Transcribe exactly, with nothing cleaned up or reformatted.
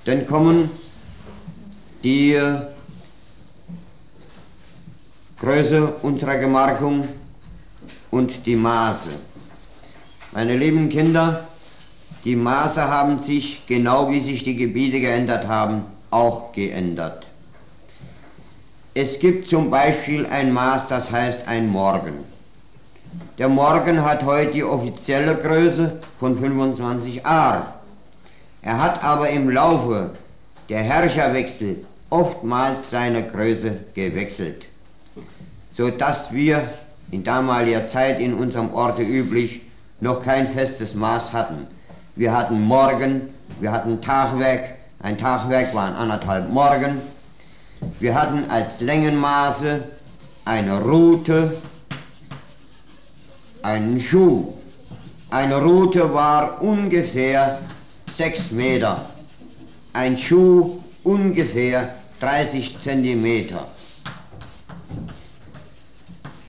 Dann kommen die Größe unserer Gemarkung und die Maße. Meine lieben Kinder, die Maße haben sich, genau wie sich die Gebiete geändert haben, auch geändert. Es gibt zum Beispiel ein Maß, das heißt ein Morgen. Der Morgen hat heute die offizielle Größe von fünfundzwanzig Ar. Er hat aber im Laufe der Herrscherwechsel oftmals seine Größe gewechselt, so dass wir in damaliger Zeit in unserem Orte üblich noch kein festes Maß hatten. Wir hatten Morgen, wir hatten Tagwerk, ein Tagwerk waren anderthalb Morgen. Wir hatten als Längenmaße eine Rute, einen Schuh. Eine Rute war ungefähr sechs Meter, ein Schuh ungefähr dreißig Zentimeter.